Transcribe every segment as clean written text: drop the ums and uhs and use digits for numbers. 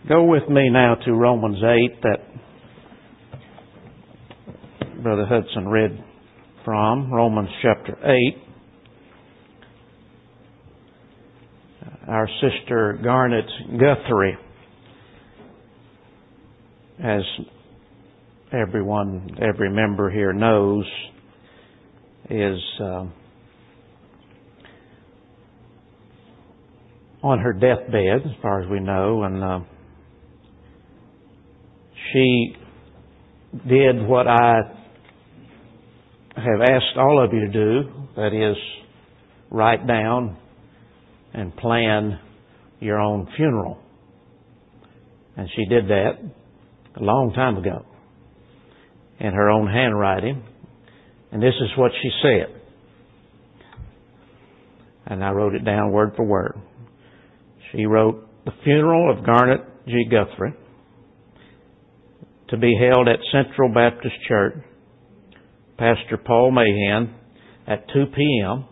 Go with me now to Romans 8 that Brother Hudson read from. Romans chapter 8. Our sister Garnet Guthrie, as every member here knows, is on her deathbed, as far as we know, and she did what I have asked all of you to do, that is, write down and plan your own funeral. And she did that a long time ago in her own handwriting. And this is what she said. And I wrote it down word for word. She wrote, "The funeral of Garnet G. Guthrie, to be held at Central Baptist Church, Pastor Paul Mahan, at 2 p.m.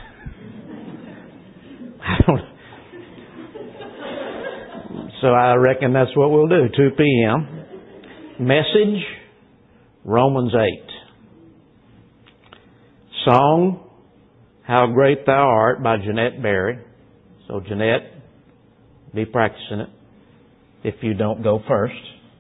So I reckon that's what we'll do, 2 p.m. Message, Romans 8. Song, How Great Thou Art, by Jeanette Berry. So Jeanette, be practicing it if you don't go first.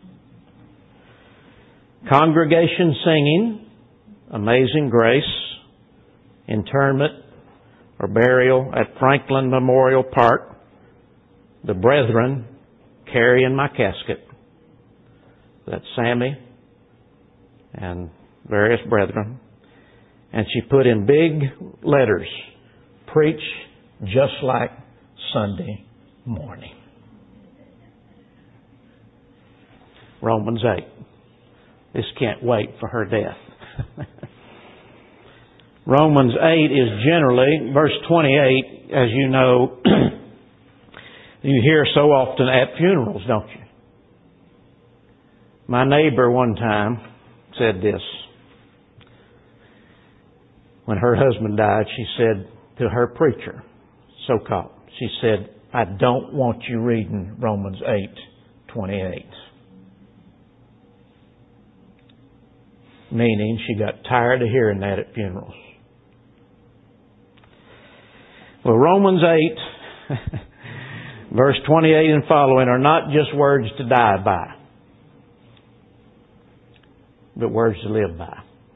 Congregation singing, Amazing Grace, interment or burial at Franklin Memorial Park, the brethren carrying my casket. That's Sammy and various brethren. And she put in big letters, preach just like Sunday morning. Romans 8. This can't wait for her death. Romans 8 is generally, verse 28, as you know, you hear so often at funerals, don't you? My neighbor one time said this. When her husband died, she said to her preacher, so-called, she said, "I don't want you reading Romans 8:28. Meaning she got tired of hearing that at funerals. Well, Romans 8, verse 28 and following are not just words to die by, but words to live by.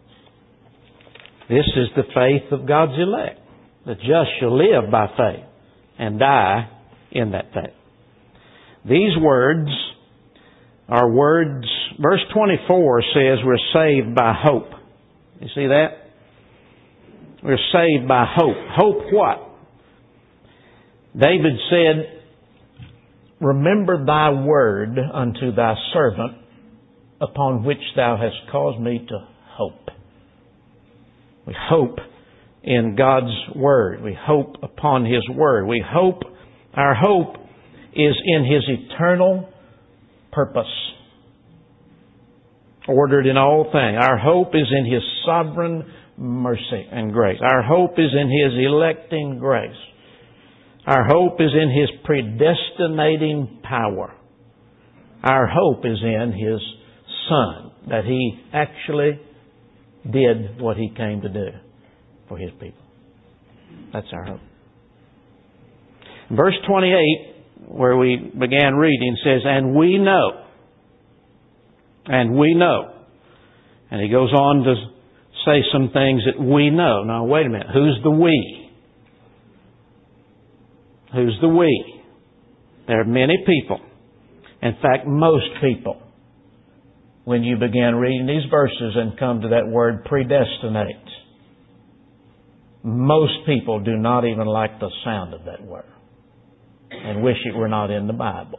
This is the faith of God's elect. The just shall live by faith and die in that faith. These words are words, verse 24 says we're saved by hope. You see that? We're saved by hope. Hope what? David said, "Remember thy word unto thy servant, upon which thou hast caused me to hope." We hope in God's word. We hope upon His word. We hope, our hope is in His eternal purpose, ordered in all things. Our hope is in His sovereign mercy and grace. Our hope is in His electing grace. Our hope is in His predestinating power. Our hope is in His Son, that He actually did what He came to do for His people. That's our hope. Verse 28, where we began reading, says, and we know. And he goes on to say some things that we know. Now, wait a minute. Who's the we? Who's the we? There are many people. In fact, most people, when you begin reading these verses and come to that word predestinate, most people do not even like the sound of that word and wish it were not in the Bible.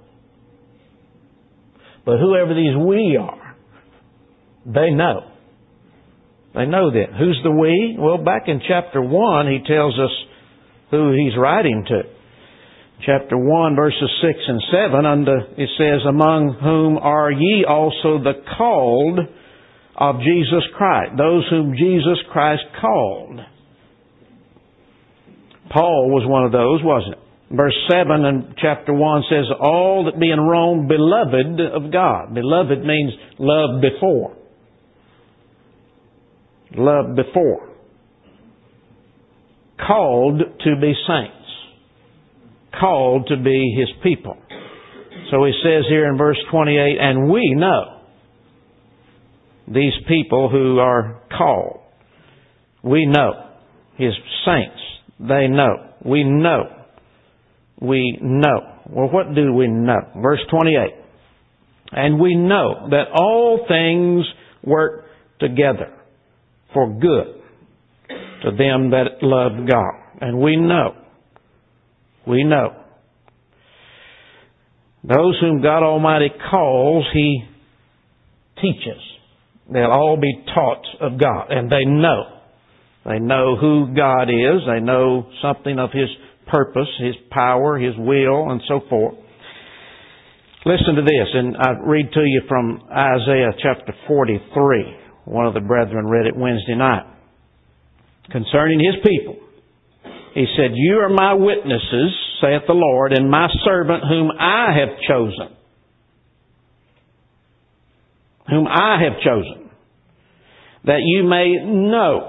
But whoever these we are, they know. They know that. Who's the we? Well, back in chapter 1, he tells us who he's writing to. Chapter 1, verses 6 and 7, it says, among whom are ye also the called of Jesus Christ, those whom Jesus Christ called. Paul was one of those, wasn't it? Verse 7 in chapter 1 says, all that be in Rome beloved of God. Beloved means loved before. Loved before. Called to be saints. Called to be His people. So He says here in verse 28, and we know these people who are called. We know. His saints, they know. We know. We know. Well, what do we know? Verse 28. And we know that all things work together for good to them that love God. And we know. We know. Those whom God Almighty calls, He teaches. They'll all be taught of God. And they know. They know who God is. They know something of His purpose, His power, His will, and so forth. Listen to this, and I read to you from Isaiah chapter 43. One of the brethren read it Wednesday night. Concerning His people, He said, you are my witnesses, saith the Lord, and my servant whom I have chosen. Whom I have chosen, that you may know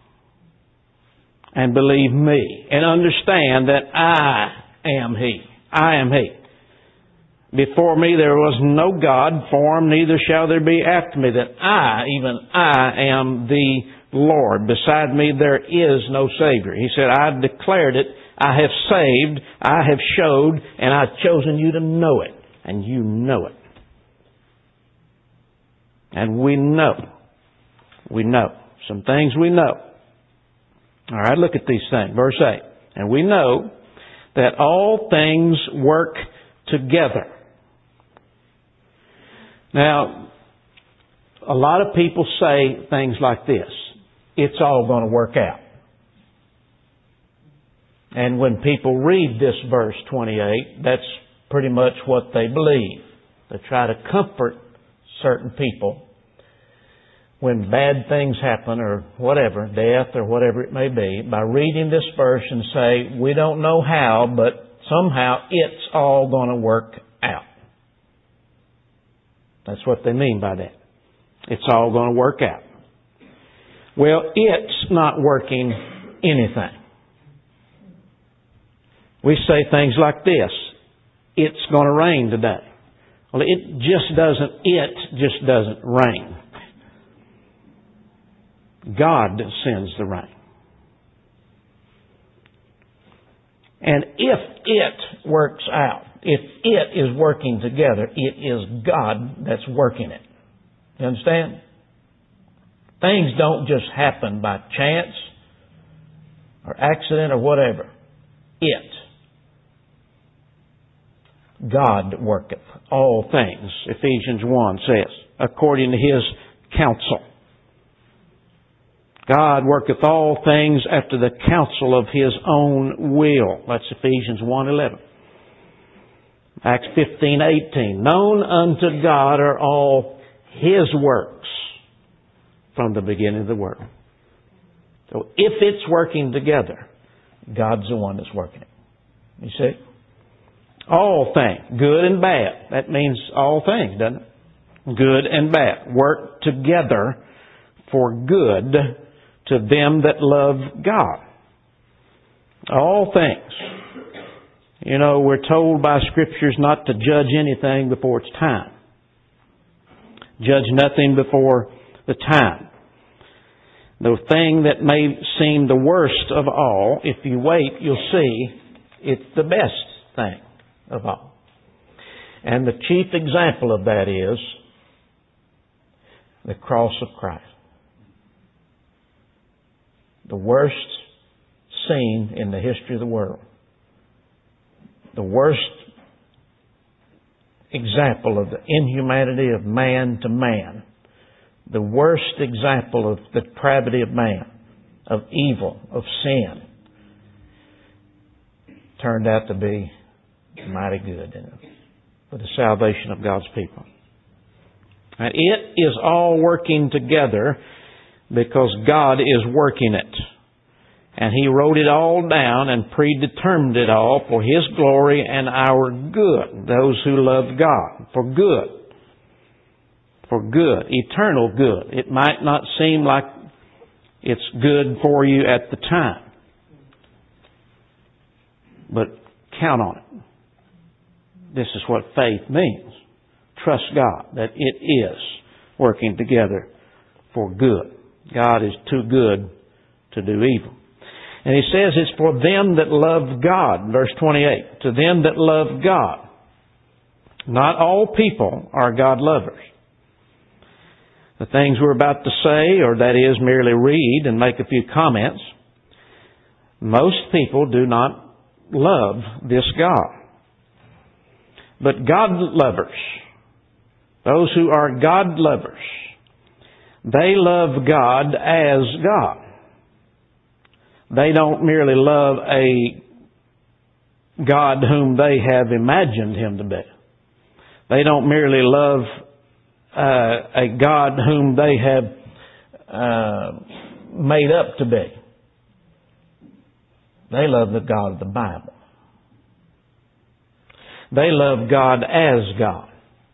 and believe me, and understand that I am He. I am He. Before me there was no God formed, neither shall there be after me, that even I am the Lord. Beside me there is no Savior. He said, I have declared it, I have saved, I have showed, and I've chosen you to know it. And you know it. And we know. We know. Some things we know. All right, look at these things. Verse 8. And we know that all things work together. Now, a lot of people say things like this. It's all going to work out. And when people read this verse 28, that's pretty much what they believe. They try to comfort certain people when bad things happen or whatever, death or whatever it may be, by reading this verse and say, we don't know how, but somehow it's all going to work out. That's what they mean by that. It's all going to work out. Well, it's not working anything. We say things like this. It's going to rain today. Well, it just doesn't rain. God sends the rain. And if it works out, if it is working together, it is God that's working it. You understand? Things don't just happen by chance or accident or whatever. God worketh all things, Ephesians 1 says, according to His counsel. God worketh all things after the counsel of His own will. That's Ephesians 1:11. Acts 15:18. Known unto God are all His works from the beginning of the world. So if it's working together, God's the one that's working it. You see? All things, good and bad. That means all things, doesn't it? Good and bad. Work together for good to them that love God. All things. You know, we're told by Scriptures not to judge anything before it's time. Judge nothing before the time. The thing that may seem the worst of all, if you wait, you'll see it's the best thing of all. And the chief example of that is the cross of Christ. The worst scene in the history of the world. The worst example of the inhumanity of man to man. The worst example of the depravity of man, of evil, of sin, turned out to be mighty good for the salvation of God's people. And it is all working together because God is working it. And He wrote it all down and predetermined it all for His glory and our good. Those who love God. For good. For good. Eternal good. It might not seem like it's good for you at the time. But count on it. This is what faith means. Trust God that it is working together for good. God is too good to do evil. And He says it's for them that love God. Verse 28. To them that love God. Not all people are God lovers. The things we're about to say, or that is merely read and make a few comments, most people do not love this God. But God lovers, those who are God lovers, they love God as God. They don't merely love a God whom they have imagined Him to be. They don't merely love a God whom they have made up to be. They love the God of the Bible. They love God as God,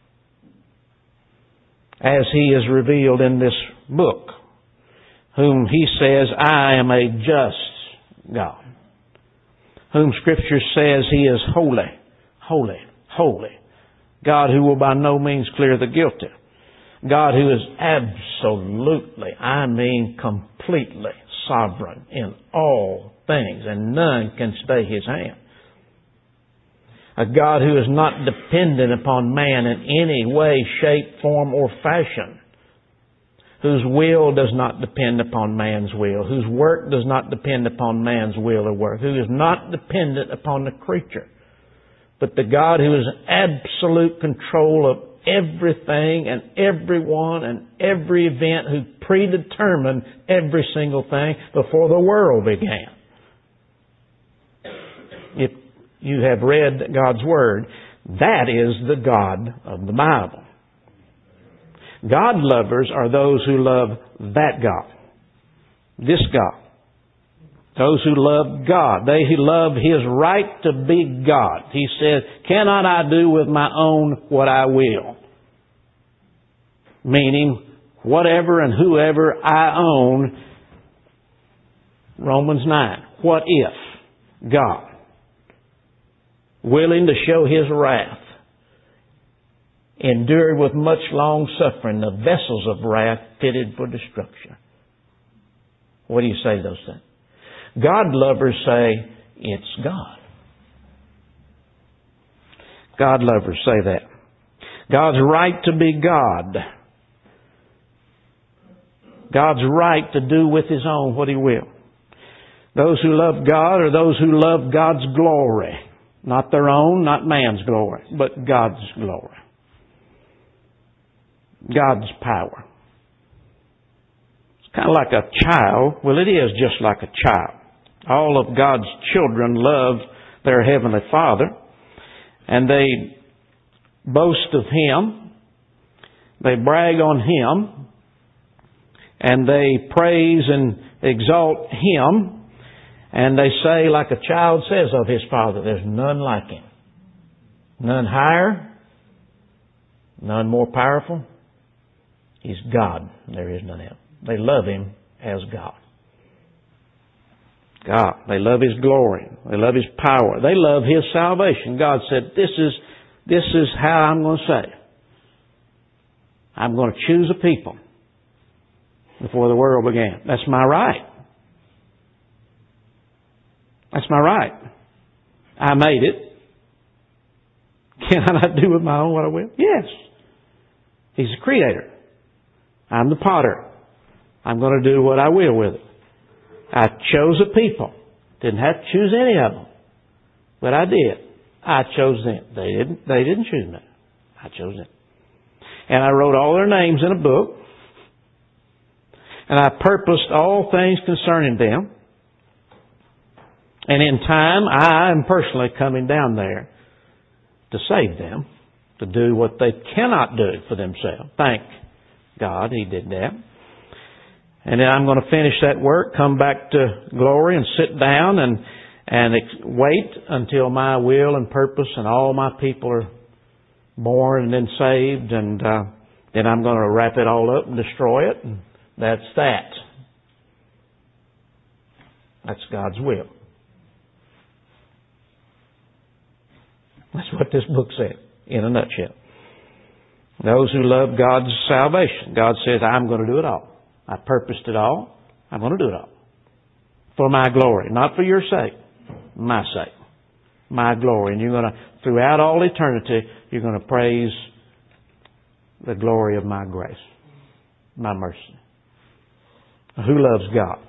as He is revealed in this book, whom He says, I am a just God, whom Scripture says He is holy, holy, holy. God who will by no means clear the guilty. God who is absolutely, I mean completely sovereign in all things, and none can stay His hand. A God who is not dependent upon man in any way, shape, form, or fashion. Whose will does not depend upon man's will. Whose work does not depend upon man's will or work. Who is not dependent upon the creature. But the God who is in absolute control of everything and everyone and every event, who predetermined every single thing before the world began. If you have read God's Word, that is the God of the Bible. God lovers are those who love that God. This God. Those who love God. They who love His right to be God. He says, cannot I do with my own what I will? Meaning, whatever and whoever I own. Romans 9. What if God, willing to show His wrath, endured with much long suffering the vessels of wrath fitted for destruction? What do you say to those things? God lovers say, it's God. God lovers say that. God's right to be God. God's right to do with His own what He will. Those who love God are those who love God's glory. Not their own, not man's glory, but God's glory. God's power. It's kind of like a child. Well, it is just like a child. All of God's children love their Heavenly Father, and they boast of Him. They brag on Him, and they praise and exalt Him, and they say, like a child says of his father, there's none like Him. None higher, none more powerful. He's God. There is none else. They love Him as God. God. They love His glory. They love His power. They love His salvation. God said, this is how I'm going to say it. I'm going to choose a people before the world began. That's my right. That's my right. I made it. Can I not do with my own what I will? Yes. He's the creator. I'm the potter. I'm going to do what I will with it. I chose a people. Didn't have to choose any of them. But I did. I chose them. They didn't choose me. I chose them. And I wrote all their names in a book. And I purposed all things concerning them. And in time, I am personally coming down there to save them, to do what they cannot do for themselves. Thank God He did that. And then I'm going to finish that work, come back to glory and sit down and wait until my will and purpose and all my people are born and then saved, and then I'm going to wrap it all up and destroy it. And that's that. That's God's will. That's what this book said in a nutshell. Those who love God's salvation, God says, I'm going to do it all. I purposed it all. I'm going to do it all. For my glory. Not for your sake. My sake. My glory. And you're going to, throughout all eternity, you're going to praise the glory of my grace. My mercy. Who loves God?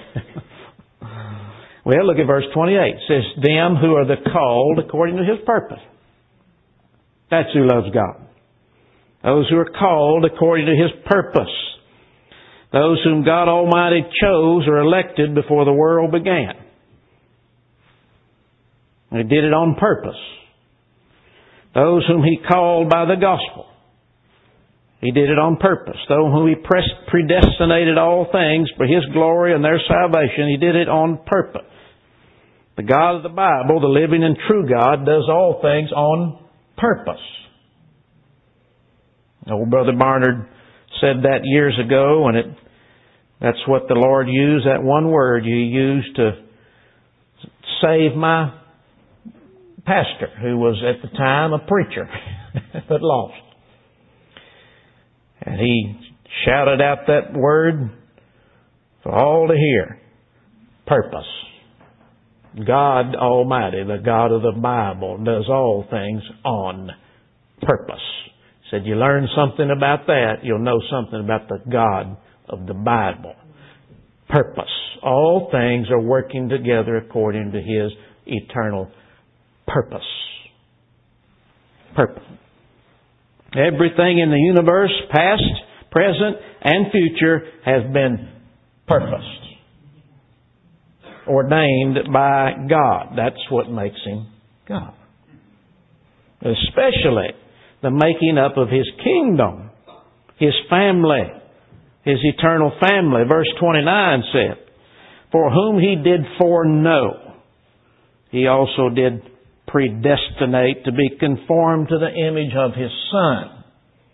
Well, look at verse 28. It says, them who are the called according to His purpose. That's who loves God. Those who are called according to His purpose. Those whom God Almighty chose or elected before the world began. He did it on purpose. Those whom He called by the gospel. He did it on purpose. Those whom He predestinated all things for His glory and their salvation, He did it on purpose. The God of the Bible, the living and true God, does all things on purpose. Old Brother Barnard said that years ago, and that's what the Lord used, that one word He used to save my pastor, who was at the time a preacher, but lost. And he shouted out that word for all to hear. Purpose. God Almighty, the God of the Bible, does all things on purpose. He said, you learn something about that, you'll know something about the God of the Bible. Purpose. All things are working together according to His eternal purpose. Purpose. Everything in the universe, past, present, and future, has been purposed. Ordained by God. That's what makes Him God. Especially the making up of His kingdom, His family, His eternal family. Verse 29 said, for whom He did foreknow, He also did predestinate to be conformed to the image of His Son.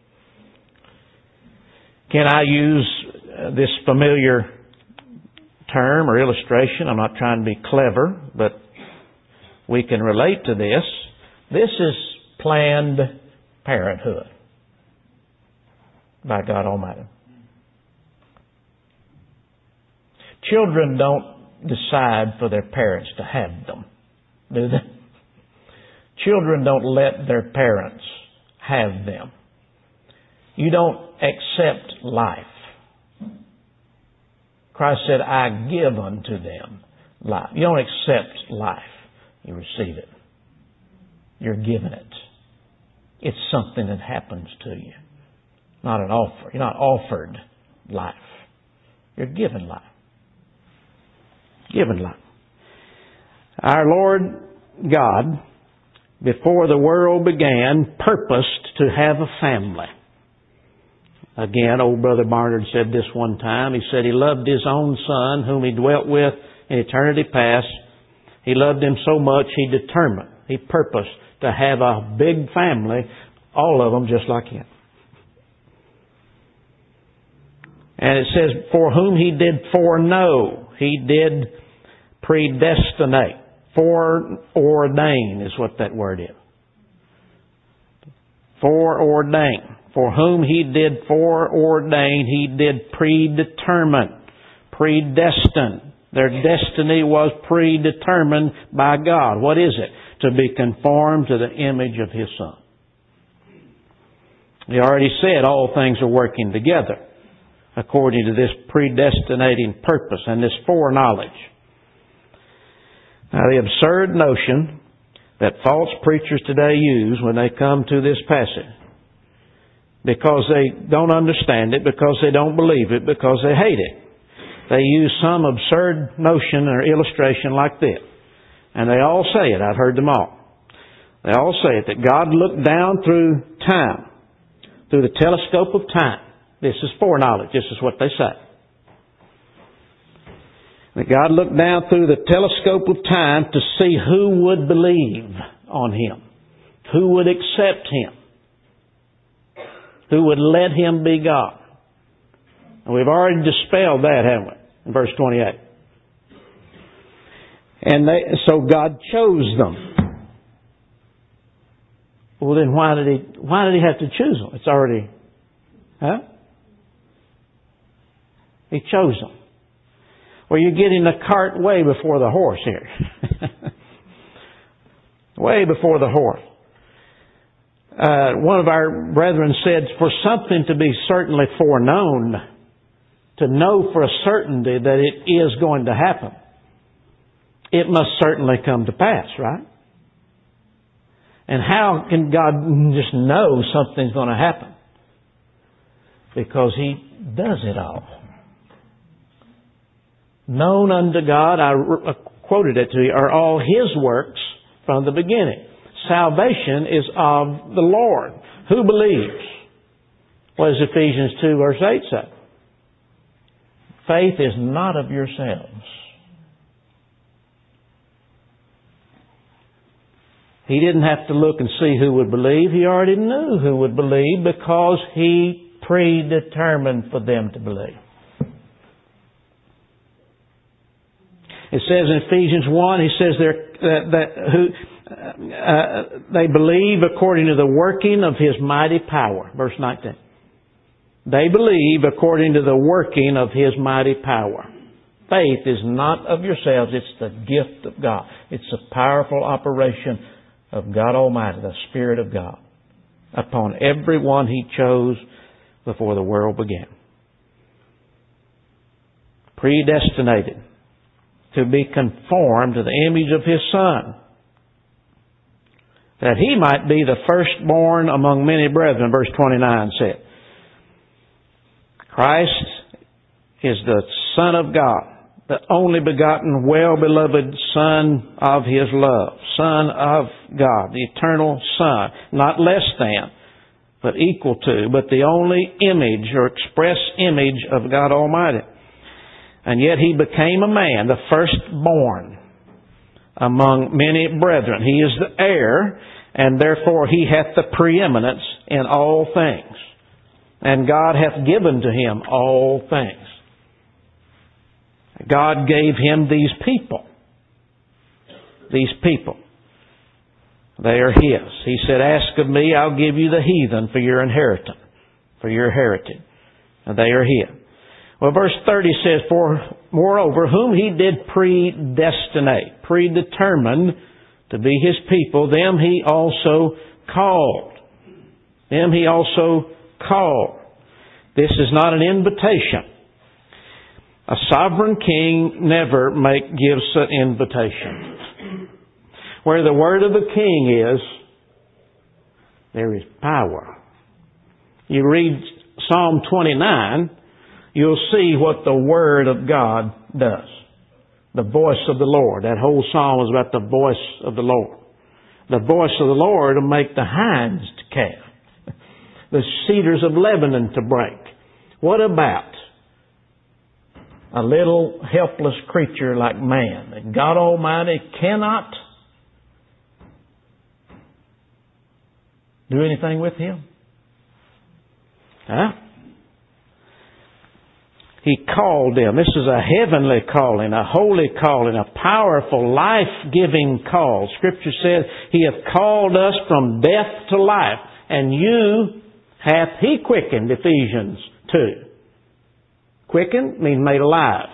Can I use this familiar term or illustration? I'm not trying to be clever, but we can relate to this. This is Planned Parenthood by God Almighty. Children don't decide for their parents to have them, do they? Children don't let their parents have them. You don't accept life. Christ said, I give unto them life. You don't accept life. You receive it. You're given it. It's something that happens to you. Not an offer. You're not offered life. You're given life. Given life. Our Lord God, before the world began, purposed to have a family. Again, old Brother Barnard said this one time. He said He loved His own Son, whom He dwelt with in eternity past. He loved Him so much, He determined, He purposed to have a big family, all of them just like Him. And it says, for whom He did foreknow, He did predestinate. Foreordain is what that word is. Foreordain. For whom He did foreordain, He did predetermine. Predestined. Their destiny was predetermined by God. What is it? To be conformed to the image of His Son. He already said all things are working together according to this predestinating purpose and this foreknowledge. Now, the absurd notion that false preachers today use when they come to this passage, because they don't understand it, because they don't believe it, because they hate it, they use some absurd notion or illustration like this. And they all say it. I've heard them all. They all say it, that God looked down through time, through the telescope of time. This is foreknowledge. This is what they say. That God looked down through the telescope of time to see who would believe on Him, who would accept Him, who would let Him be God. And we've already dispelled that, haven't we? In verse 28. And so God chose them. Well, then why did He have to choose them? It's already, He chose them. Well, you're getting the cart way before the horse here. Way before the horse. One of our brethren said, for something to be certainly foreknown, to know for a certainty that it is going to happen, it must certainly come to pass, right? And how can God just know something's going to happen? Because He does it all. Known unto God, I quoted it to you, are all His works from the beginning. Salvation is of the Lord. Who believes? What does Ephesians 2 verse 8 say? Faith is not of yourselves. He didn't have to look and see who would believe. He already knew who would believe because He predetermined for them to believe. It says in Ephesians 1, He says they believe according to the working of His mighty power. Verse 19. They believe according to the working of His mighty power. Faith is not of yourselves. It's the gift of God. It's a powerful operation of God Almighty, the Spirit of God, upon everyone He chose before the world began. Predestinated to be conformed to the image of His Son, that He might be the firstborn among many brethren, verse 29 said. Christ is the Son of God, the only begotten, well-beloved Son of His love, Son of God, the eternal Son, not less than, but equal to, but the only image or express image of God Almighty. And yet He became a man, the firstborn among many brethren. He is the heir, and therefore He hath the preeminence in all things. And God hath given to Him all things. God gave Him these people. These people. They are His. He said, ask of me, I'll give you the heathen for your inheritance, for your heritage. And they are His. Well, verse 30 says, for moreover, whom He did predestinate, predetermine to be His people, them He also called. Them He also called. This is not an invitation. A sovereign king never gives an invitation. Where the word of the king is, there is power. You read Psalm 29, you'll see what the Word of God does. The voice of the Lord. That whole psalm is about the voice of the Lord. The voice of the Lord will make the hinds to calve, the cedars of Lebanon to break. What about a little helpless creature like man that God Almighty cannot do anything with him? Huh? He called them. This is a heavenly calling, a holy calling, a powerful, life-giving call. Scripture says, He hath called us from death to life, and you hath He quickened, Ephesians 2. Quickened means made alive.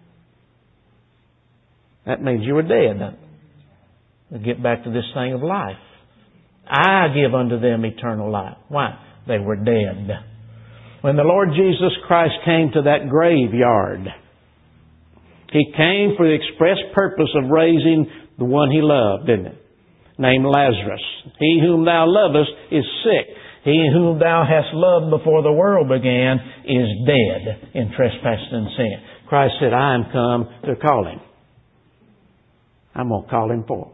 That means you were dead, doesn't it? We'll get back to this thing of life. I give unto them eternal life. Why? They were dead. When the Lord Jesus Christ came to that graveyard, He came for the express purpose of raising the one He loved, didn't He? Named Lazarus. He whom thou lovest is sick. He whom thou hast loved before the world began is dead in trespass and sin. Christ said, I am come to call him. I'm going to call him forth.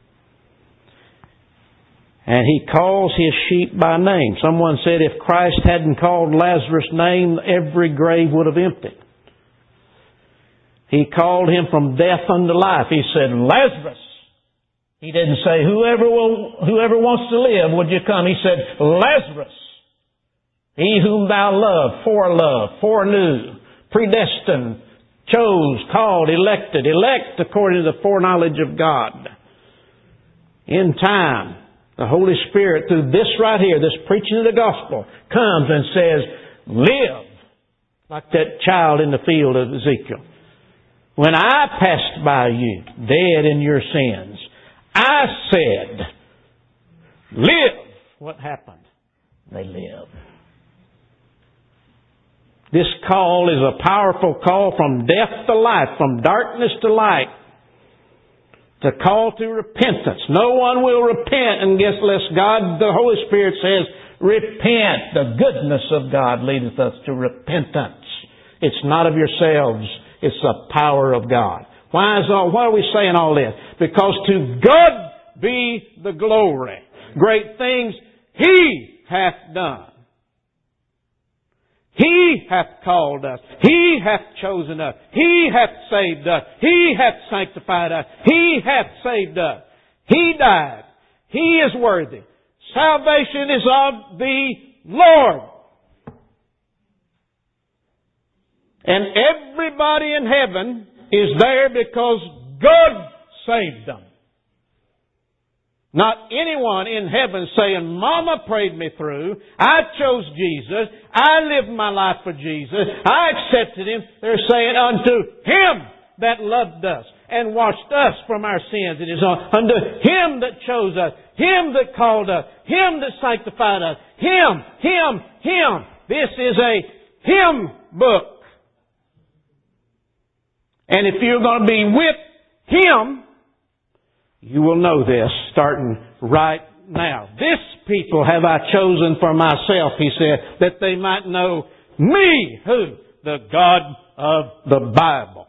And He calls His sheep by name. Someone said if Christ hadn't called Lazarus' name, every grave would have emptied. He called him from death unto life. He said, Lazarus. He didn't say, whoever wants to live, would you come? He said, Lazarus, he whom thou loved, foreknew, predestined, chose, called, elected, elect according to the foreknowledge of God. In time, the Holy Spirit, through this right here, this preaching of the gospel, comes and says, live, like that child in the field of Ezekiel. When I passed by you, dead in your sins, I said, live. What happened? They lived. This call is a powerful call from death to life, from darkness to light. It's a call to repentance. No one will repent unless God, the Holy Spirit says, repent. The goodness of God leadeth us to repentance. It's not of yourselves. It's the power of God. Why are we saying all this? Because to God be the glory. Great things He hath done. He hath called us. He hath chosen us. He hath saved us. He hath sanctified us. He hath saved us. He died. He is worthy. Salvation is of the Lord. And everybody in heaven is there because God saved them. Not anyone in heaven saying, Mama prayed me through. I chose Jesus. I lived my life for Jesus. I accepted Him. They're saying, unto Him that loved us and washed us from our sins. It is unto Him that chose us. Him that called us. Him that sanctified us. Him. This is a hymn book. And if you're going to be with Him, you will know this starting right now. This people have I chosen for myself, He said, that they might know me, who? The God of the Bible.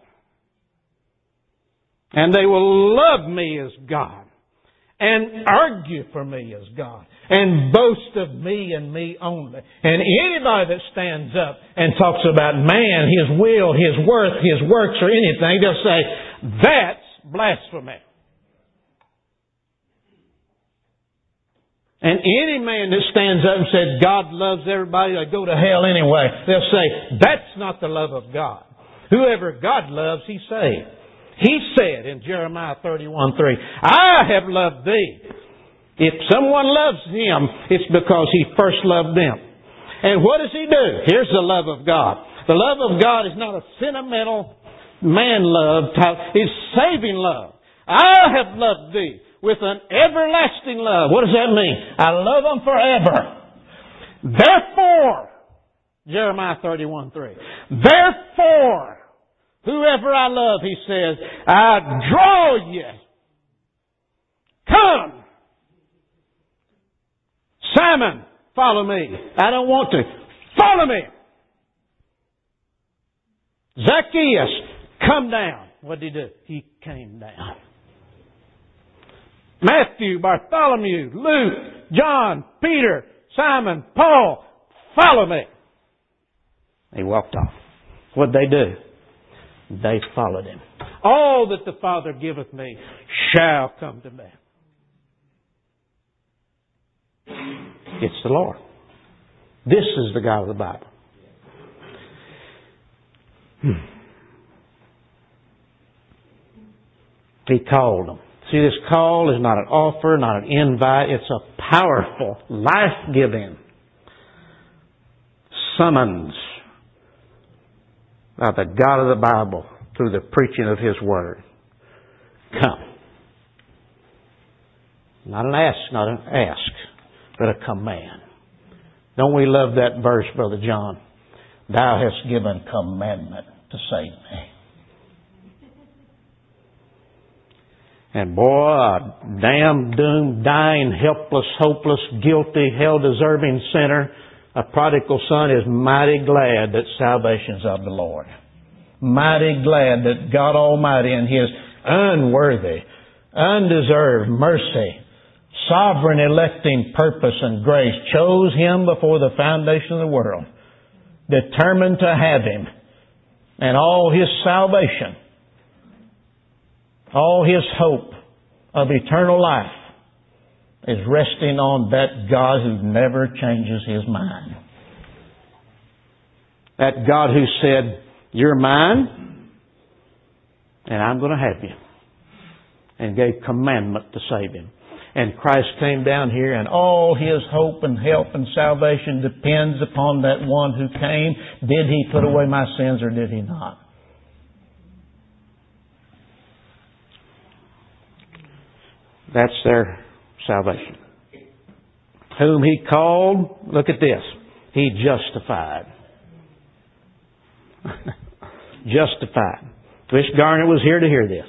And they will love me as God. And argue for me as God. And boast of me and me only. And anybody that stands up and talks about man, his will, his worth, his works, or anything, they'll say, that's blasphemy. And any man that stands up and says God loves everybody, they go to hell anyway, they'll say, that's not the love of God. Whoever God loves, He saved. He said in Jeremiah 31:3, I have loved thee. If someone loves Him, it's because He first loved them. And what does He do? Here's the love of God. The love of God is not a sentimental man love type. It's saving love. I have loved thee with an everlasting love. What does that mean? I love them forever. Therefore, Jeremiah 31:3, therefore, whoever I love, He says, I draw you. Come. Simon, follow me. I don't want to. Follow me. Zacchaeus, come down. What did he do? He came down. Matthew, Bartholomew, Luke, John, Peter, Simon, Paul, follow me. He walked off. What did they do? They followed Him. All that the Father giveth me shall come to me. It's the Lord. This is the God of the Bible. He called them. See, this call is not an offer, not an invite. It's a powerful, life-giving summons by the God of the Bible through the preaching of His Word. Come. Not an ask, but a command. Don't we love that verse, Brother John? Thou hast given commandment to save me. And boy, a damned, doomed, dying, helpless, hopeless, guilty, hell-deserving sinner, a prodigal son is mighty glad that salvation's of the Lord. Mighty glad that God Almighty in His unworthy, undeserved mercy, sovereign electing purpose and grace chose him before the foundation of the world, determined to have him and all His salvation All his hope of eternal life is resting on that God who never changes His mind. That God who said, "You're mine, and I'm going to have you," and gave commandment to save him. And Christ came down here, and all His hope and help and salvation depends upon that one who came. Did He put away my sins or did He not? That's their salvation. Whom He called, look at this, He justified. Justified. Wish Garner was here to hear this.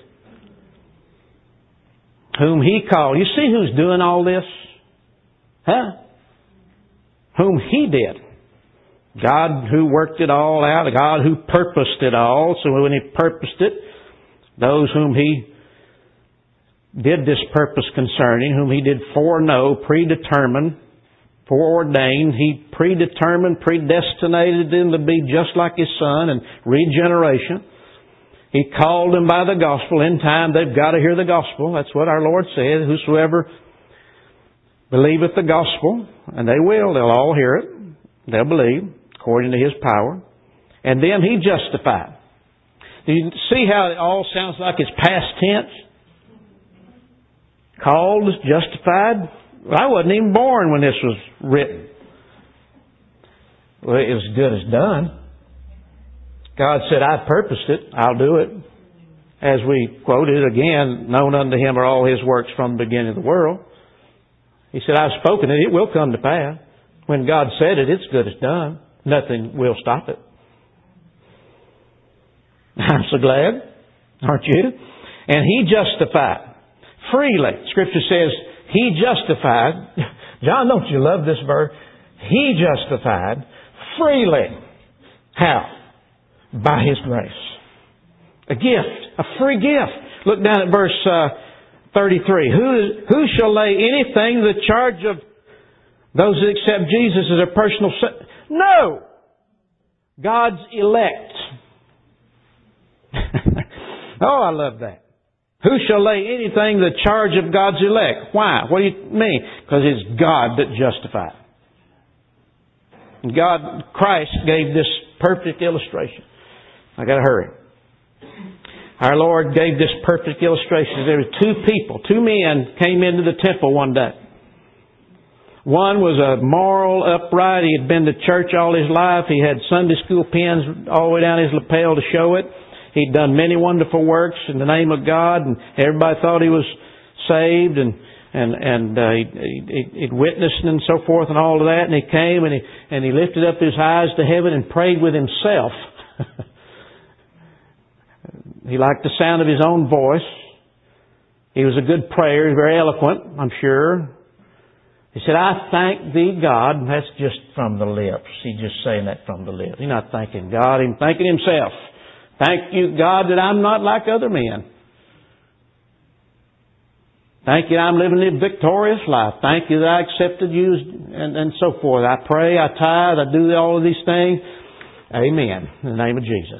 Whom He called. You see who's doing all this? Huh? Whom He did. God who worked it all out. God who purposed it all. So when He purposed it, those whom He did this purpose concerning, whom He did foreknow, predetermine, foreordained, He predetermined, predestinated them to be just like His Son and regeneration. He called them by the gospel. In time, they've got to hear the gospel. That's what our Lord said. Whosoever believeth the gospel, and they will, they'll all hear it. They'll believe, according to His power. And then He justified. Do you see how it all sounds like it's past tense? Called, justified. Well, I wasn't even born when this was written. Well, it was as good as done. God said, "I purposed it. I'll do it." As we quoted again, "Known unto Him are all His works from the beginning of the world." He said, "I've spoken it. It will come to pass." When God said it, it's good as done. Nothing will stop it. I'm so glad. Aren't you? And He justified freely. Scripture says, He justified. John, don't you love this verse? He justified freely. How? By His grace. A gift. A free gift. Look down at verse 33. Who shall lay anything to the charge of those that accept Jesus as their personal Son? No! God's elect. Oh, I love that. Who shall lay anything to the charge of God's elect? Why? What do you mean? Because it's God that justifies. Christ gave this perfect illustration. I got to hurry. Our Lord gave this perfect illustration. There were two men came into the temple one day. One was a moral, upright. He had been to church all his life. He had Sunday school pins all the way down his lapel to show it. He'd done many wonderful works in the name of God, and everybody thought he was saved, and he'd witnessed and so forth and all of that. And he came and he lifted up his eyes to heaven and prayed with himself. He liked the sound of his own voice. He was a good prayer, very eloquent, I'm sure. He said, "I thank Thee, God." And that's just from the lips. He's just saying that from the lips. He's not thanking God. He's thanking himself. "Thank You, God, that I'm not like other men. Thank You I'm living a victorious life. Thank You that I accepted You," and so forth. "I pray, I tithe, I do all of these things. Amen. In the name of Jesus."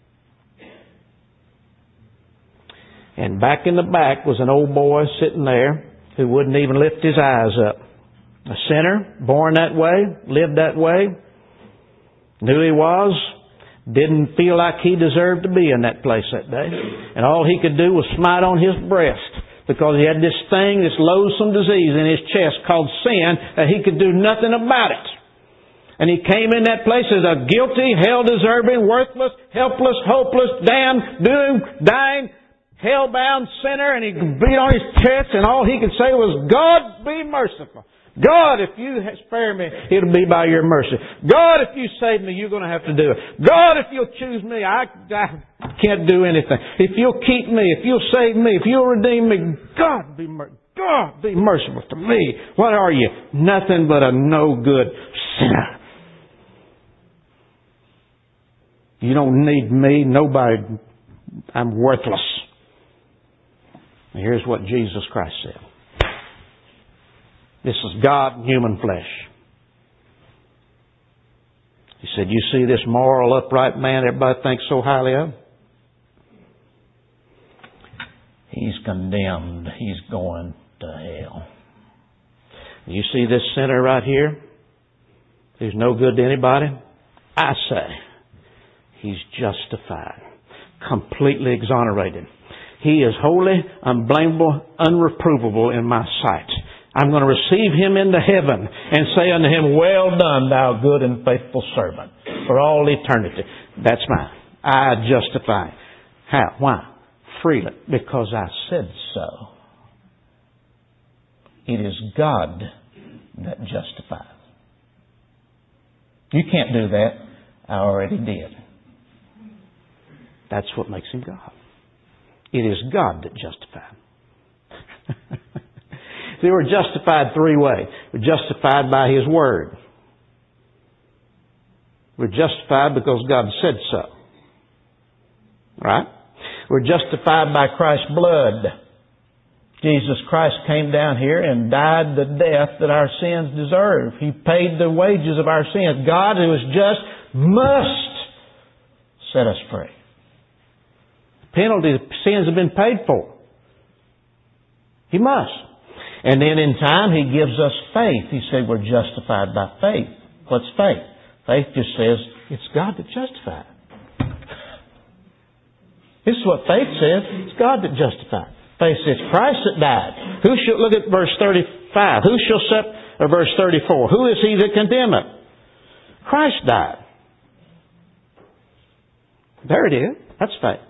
And back in the back was an old boy sitting there who wouldn't even lift his eyes up. A sinner, born that way, lived that way, knew he was, didn't feel like he deserved to be in that place that day. And all he could do was smite on his breast because he had this thing, this loathsome disease in his chest called sin, that he could do nothing about it. And he came in that place as a guilty, hell-deserving, worthless, helpless, hopeless, damned, doomed, dying, hell-bound sinner, and he beat on his chest, and all he could say was, "God, be merciful. God, if You spare me, it'll be by Your mercy. God, if You save me, You're going to have to do it. God, if You'll choose me, I can't do anything. If You'll keep me, if You'll save me, if You'll redeem me, God, be merciful to me. What are You? Nothing but a no-good sinner. You don't need me. Nobody. I'm worthless." And here's what Jesus Christ said. This is God in human flesh. He said, "You see this moral, upright man everybody thinks so highly of? he's condemned. He's going to hell. You see this sinner right here who's no good to anybody? I say he's justified, completely exonerated. He is holy, unblameable, unreprovable in my sight. I'm going to receive him into heaven and say unto him, well done, thou good and faithful servant, for all eternity. That's mine. I justify. How? Why? Freely. Because I said so. It is God that justifies. You can't do that. I already did. That's what makes him God. It is God that justifies. See, we're justified three ways. We're justified by His Word. We're justified because God said so. Right? We're justified by Christ's blood. Jesus Christ came down here and died the death that our sins deserve. He paid the wages of our sins. God, who is just, must set us free. The penalty of sins have been paid for. He must. And then in time, He gives us faith. He said we're justified by faith. What's faith? Faith just says, it's God that justifies. This is what faith says. It's God that justifies. Faith says, Christ that died. Look at verse 35. Who shall or verse 34. Who is He that condemneth? Christ died. There it is. That's faith.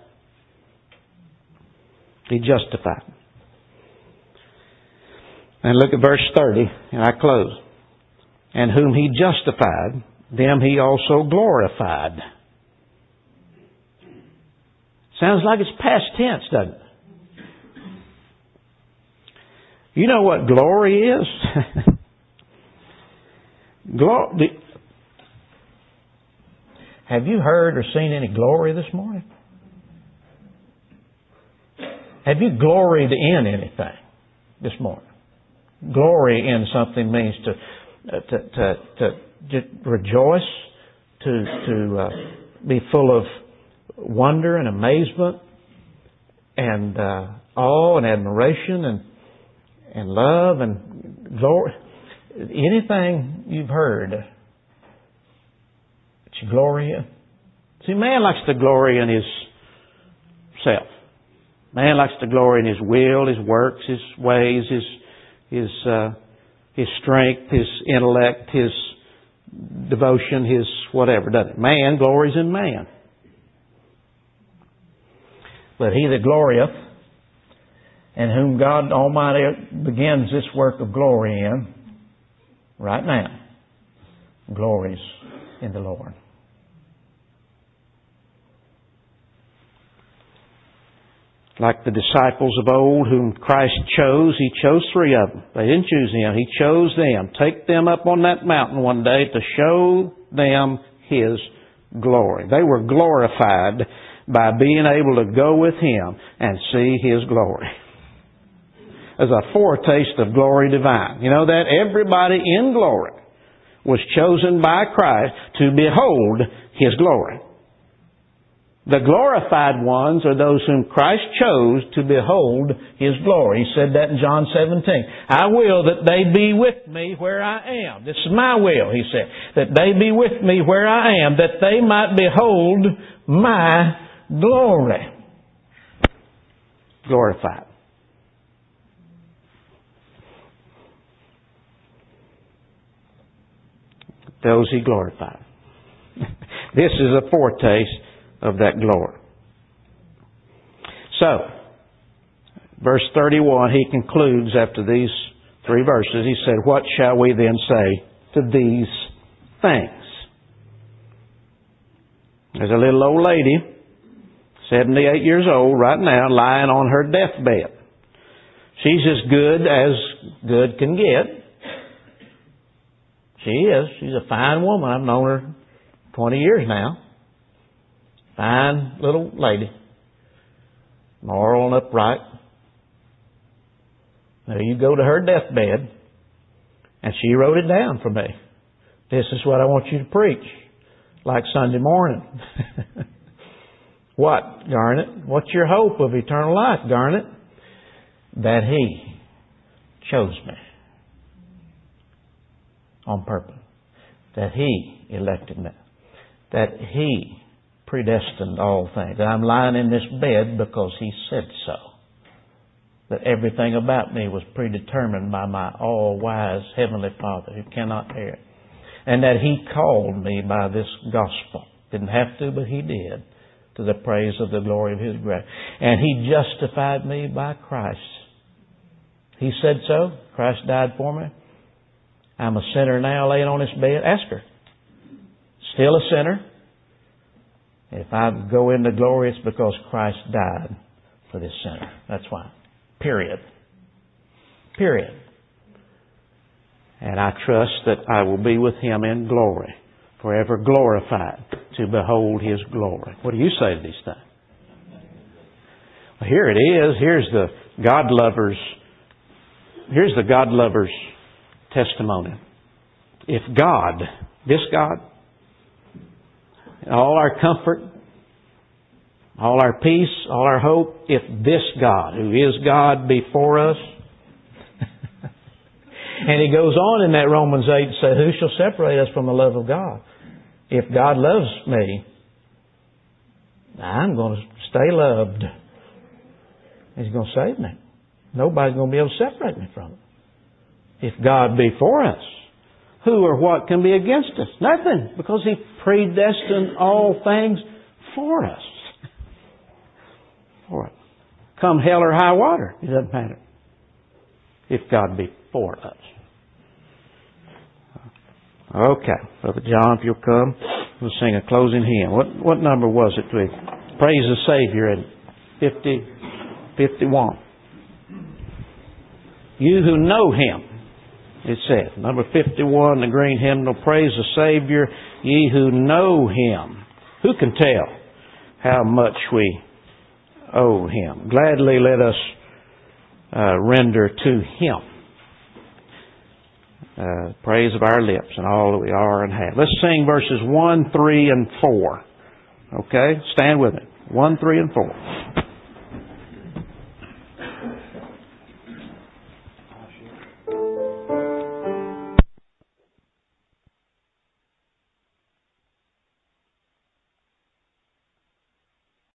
He justified. And look at verse 30, and I close. And whom He justified, them He also glorified. Sounds like it's past tense, doesn't it? You know what glory is? Have you heard or seen any glory this morning? Have you gloried in anything this morning? Glory in something means to rejoice, to be full of wonder and amazement and awe and admiration and love and glory. Anything you've heard that you glory in. See, man likes to glory in his self. Man likes to glory in his will, his works, his ways, his strength, his intellect, his devotion, his whatever, doesn't it? Man glories in man. But he that glorieth, and whom God Almighty begins this work of glory in, right now, glories in the Lord. Like the disciples of old whom Christ chose, He chose 3 of them. They didn't choose Him. He chose them. Take them up on that mountain one day to show them His glory. They were glorified by being able to go with Him and see His glory. As a foretaste of glory divine. You know that? Everybody in glory was chosen by Christ to behold His glory. The glorified ones are those whom Christ chose to behold His glory. He said that in John 17. I will that they be with me where I am. This is my will, He said. That they be with me where I am, that they might behold my glory. Glorified. Those He glorified. This is a foretaste of that glory. So, verse 31, he concludes after these 3 verses. He said, what shall we then say to these things? There's a little old lady, 78 years old right now, lying on her deathbed. She's as good can get. She is. She's a fine woman. I've known her 20 years now. Fine little lady. Moral and upright. Now you go to her deathbed, and she wrote it down for me. This is what I want you to preach. Like Sunday morning. What, Garnet? What's your hope of eternal life, Garnet? that He chose me on purpose, that He elected me, that He predestined all things, that I'm lying in this bed because He said so, that everything about me was predetermined by my all-wise Heavenly Father who cannot err, and that He called me by this gospel. Didn't have to, but He did, to the praise of the glory of His grace. And He justified me by Christ. He said so. Christ died for me. I'm a sinner now laying on this bed. Ask her. Still a sinner. If I go into glory, it's because Christ died for this sinner. That's why. Period. Period. And I trust that I will be with Him in glory, forever glorified to behold His glory. What do you say to these things? Well, here it is. Here's the God lover's testimony. If God, this God, all our comfort, all our peace, all our hope, if this God, who is God, be for us. And He goes on in that Romans 8 to say, who shall separate us from the love of God? If God loves me, I'm going to stay loved. He's going to save me. Nobody's going to be able to separate me from it. If God be for us, who or what can be against us? Nothing, because He predestined all things for us. For it. Come hell or high water, it doesn't matter. If God be for us. Okay, Brother John, if you'll come, we'll sing a closing hymn. What number was it? We praise the Savior in 51. You who know Him, it says, number 51, the green hymnal, praise the Savior, ye who know Him. Who can tell how much we owe Him? Gladly let us render to Him praise of our lips and all that we are and have. Let's sing verses 1, 3, and 4. Okay? Stand with me. 1, 3, and 4.